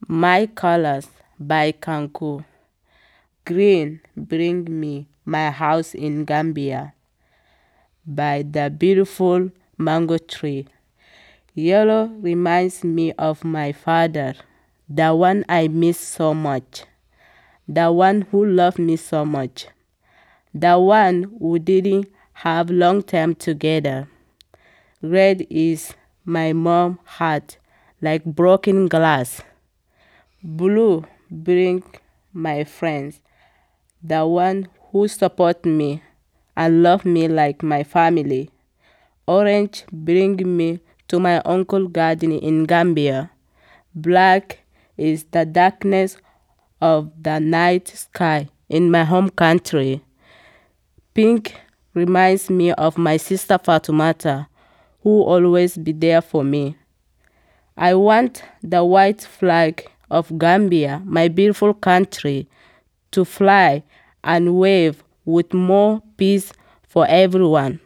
My Colors by Kanko. Green bring me my house in Gambia by the beautiful mango tree. Yellow reminds me of my father, the one I miss so much, the one who loved me so much, the one who didn't have long time together. Red is my mom's heart, like broken glass. Blue bring my friends, the one who support me and love me like my family. Orange bring me to my uncle garden in Gambia. Black is the darkness of the night sky in my home country. Pink reminds me of my sister Fatumata, who always be there for me. I want the white flag of Gambia, my beautiful country, to fly and wave with more peace for everyone.